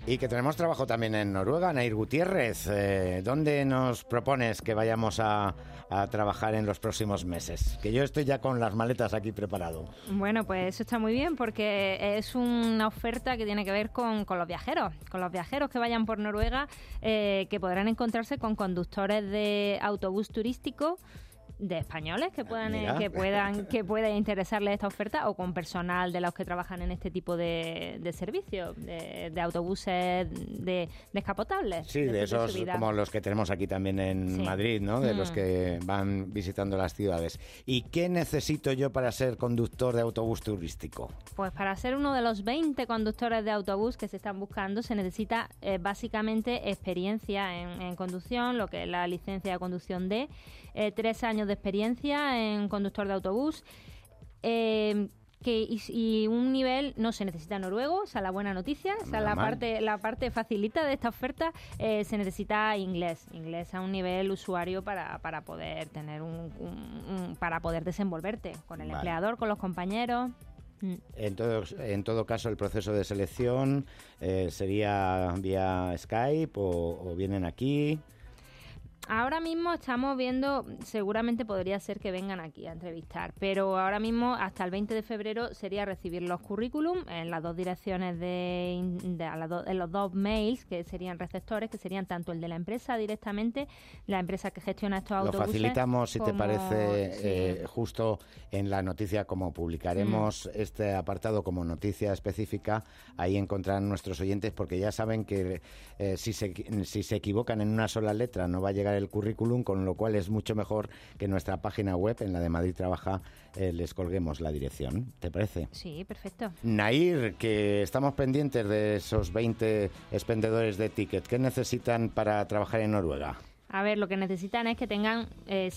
Y que tenemos trabajo también en Noruega. Nair Gutiérrez, ¿dónde nos propones que vayamos a trabajar en los próximos meses? Que yo estoy ya con las maletas aquí preparado. Bueno, pues eso está muy bien porque es una oferta que tiene que ver con los viajeros que vayan por Noruega, que podrán encontrarse con conductores de autobús turístico de españoles que pueda interesarles esta oferta, o con personal de los que trabajan en este tipo de servicios, de autobuses de descapotables. Sí, de esos como los que tenemos aquí también en Madrid, ¿no? De los que van visitando las ciudades. ¿Y qué necesito yo para ser conductor de autobús turístico? Pues para ser uno de los 20 conductores de autobús que se están buscando se necesita básicamente experiencia en conducción, lo que es la licencia de conducción D, 3 años de experiencia en conductor de autobús, y un nivel, no se necesita noruego, esa es la buena noticia, esa es la parte facilita de esta oferta. Se necesita inglés a un nivel usuario para poder tener para poder desenvolverte con el empleador, con los compañeros. En todo caso, el proceso de selección sería vía Skype o vienen aquí. Ahora mismo estamos viendo, seguramente podría ser que vengan aquí a entrevistar, pero ahora mismo hasta el 20 de febrero sería recibir los currículum en las dos direcciones en los dos mails que serían receptores, que serían tanto el de la empresa directamente, la empresa que gestiona estos autobuses. Lo facilitamos, si te parece, justo en la noticia, como publicaremos este apartado como noticia específica, ahí encontrarán nuestros oyentes, porque ya saben que si se equivocan en una sola letra no va a llegar el currículum, con lo cual es mucho mejor que en nuestra página web, en la de Madrid Trabaja, les colguemos la dirección. ¿Te parece? Sí, perfecto. Nair, que estamos pendientes de esos 20 expendedores de ticket. ¿Qué necesitan para trabajar en Noruega? A ver, lo que necesitan es que tengan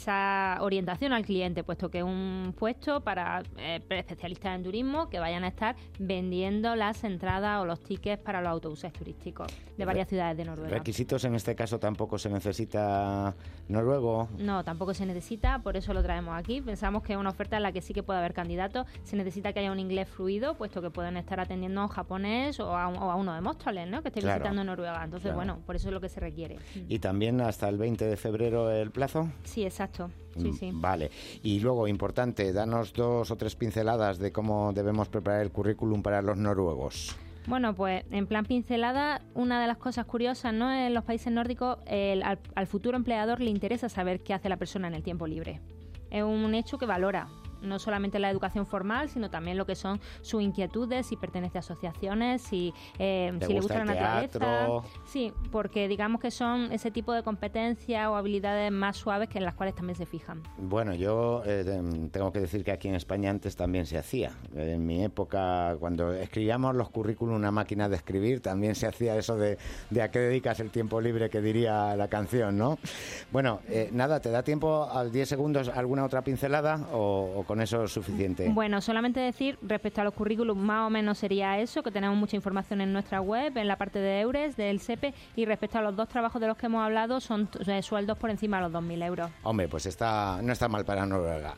esa orientación al cliente, puesto que es un puesto para especialistas en turismo que vayan a estar vendiendo las entradas o los tickets para los autobuses turísticos de varias ciudades de Noruega. ¿Requisitos en este caso tampoco se necesita noruego? No, tampoco se necesita, por eso lo traemos aquí. Pensamos que es una oferta en la que sí que puede haber candidatos. Se necesita que haya un inglés fluido, puesto que pueden estar atendiendo a un japonés o a uno de Móstoles, ¿no?, que esté visitando Noruega. Entonces, bueno, por eso es lo que se requiere. Y también hasta el 20 de febrero el plazo. Sí, exacto. Sí. Vale. Y luego, importante, danos 2 o 3 pinceladas de cómo debemos preparar el currículum para los noruegos. Bueno, pues en plan pincelada, una de las cosas curiosas, ¿no?, en los países nórdicos, al futuro empleador le interesa saber qué hace la persona en el tiempo libre. Es un hecho que valora no solamente la educación formal, sino también lo que son sus inquietudes, si pertenece a asociaciones, si le gusta la naturaleza. Sí, porque digamos que son ese tipo de competencias o habilidades más suaves que en las cuales también se fijan. Bueno, yo tengo que decir que aquí en España antes también se hacía. En mi época, cuando escribíamos los currículum, una máquina de escribir, también se hacía eso de a qué dedicas el tiempo libre, que diría la canción, ¿no? Bueno, nada, ¿te da tiempo a 10 segundos alguna otra pincelada o con eso es suficiente? Bueno, solamente decir, respecto a los currículum, más o menos sería eso, que tenemos mucha información en nuestra web, en la parte de EURES, del SEPE, y respecto a los 2 trabajos de los que hemos hablado, son sueldos por encima de los 2.000 euros. Hombre, pues no está mal para Noruega.